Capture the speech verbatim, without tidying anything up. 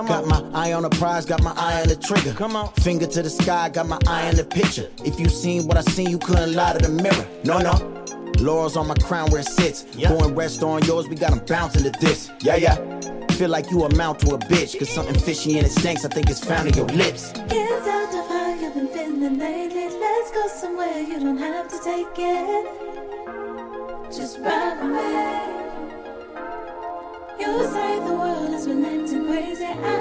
Got my eye on the prize, got my eye on the trigger. Come on. Finger to the sky, got my eye on the picture. If you seen what I seen, you couldn't lie to the mirror. No, no. Laurels on my crown where it sits. Yeah. Go and rest on yours, we got them bouncing to this. Yeah, yeah. Feel like you amount to a bitch. Cause something fishy and it stinks, I think it's found in your lips. Get out the fire you've been feeling lately. Let's go somewhere you don't have to take it. Just ride with me. You say the world has been acting crazy. I